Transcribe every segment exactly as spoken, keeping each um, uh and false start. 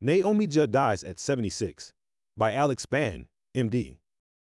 Naomi Judd dies at seventy-six. By Alex Spann, M D.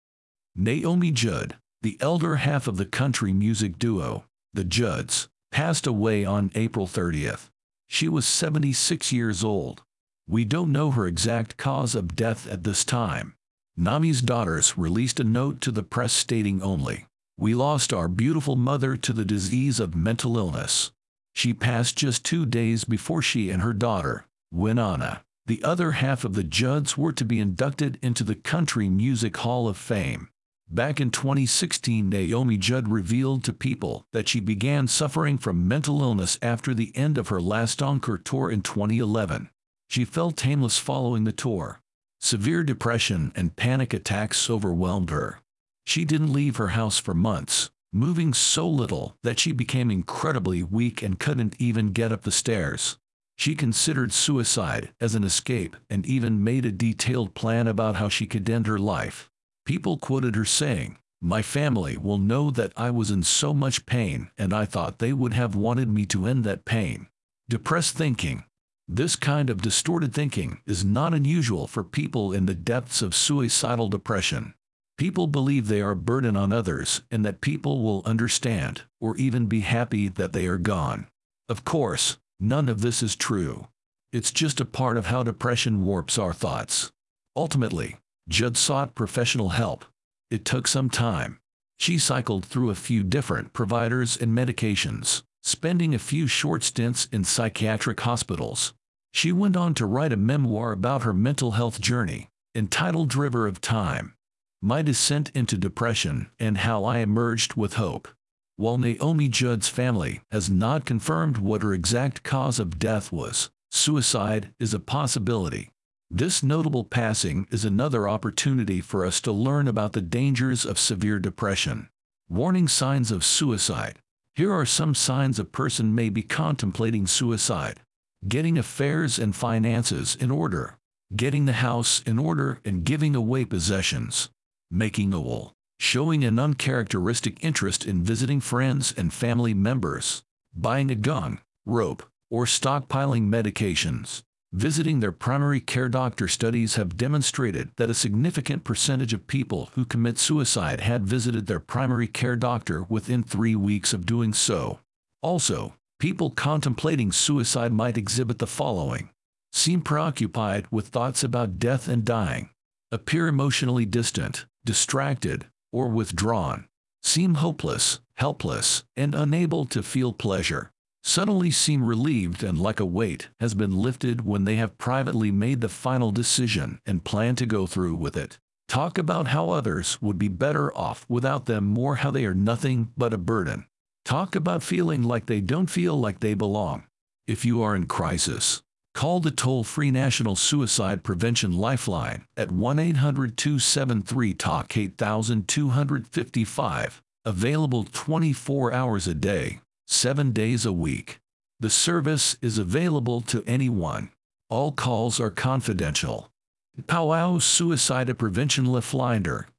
Naomi Judd, the elder half of the country music duo, the Judds, passed away on April thirtieth. She was seventy-six years old. We don't know her exact cause of death at this time. Nami's daughters released a note to the press stating only, "We lost our beautiful mother to the disease of mental illness. She passed just two days before she and her daughter, Winona, the other half of the Judds, were to be inducted into the Country Music Hall of Fame." Back in twenty sixteen, Naomi Judd revealed to People that she began suffering from mental illness after the end of her last Encore tour in twenty eleven. She felt aimless following the tour. Severe depression and panic attacks overwhelmed her. She didn't leave her house for months, moving so little that she became incredibly weak and couldn't even get up the stairs. She considered suicide as an escape and even made a detailed plan about how she could end her life. People quoted her saying, "My family will know that I was in so much pain and I thought they would have wanted me to end that pain." Depressed thinking. This kind of distorted thinking is not unusual for people in the depths of suicidal depression. People believe they are a burden on others and that people will understand or even be happy that they are gone. Of course, none of this is true. It's just a part of how depression warps our thoughts. Ultimately, Judd sought professional help. It took some time. She cycled through a few different providers and medications, spending a few short stints in psychiatric hospitals. She went on to write a memoir about her mental health journey, entitled River of Time: My Descent into Depression and How I Emerged with Hope. While Naomi Judd's family has not confirmed what her exact cause of death was, suicide is a possibility. This notable passing is another opportunity for us to learn about the dangers of severe depression. Warning signs of suicide. Here are some signs a person may be contemplating suicide. Getting affairs and finances in order. Getting the house in order and giving away possessions. Making a will. Showing an uncharacteristic interest in visiting friends and family members. Buying a gun, rope, or stockpiling medications. Visiting their primary care doctor. Studies have demonstrated that a significant percentage of people who commit suicide had visited their primary care doctor within three weeks of doing so. Also, people contemplating suicide might exhibit the following: seem preoccupied with thoughts about death and dying, appear emotionally distant, distracted, or withdrawn, seem hopeless, helpless, and unable to feel pleasure. Suddenly seem relieved and like a weight has been lifted when they have privately made the final decision and plan to go through with it. Talk about how others would be better off without them, or how they are nothing but a burden. Talk about feeling like they don't feel like they belong. If you are in crisis, call the toll-free National Suicide Prevention Lifeline at one eight hundred, two seven three, talk eight two five five, available twenty-four hours a day, seven days a week. The service is available to anyone. All calls are confidential. Powwow Suicide Prevention Lifeline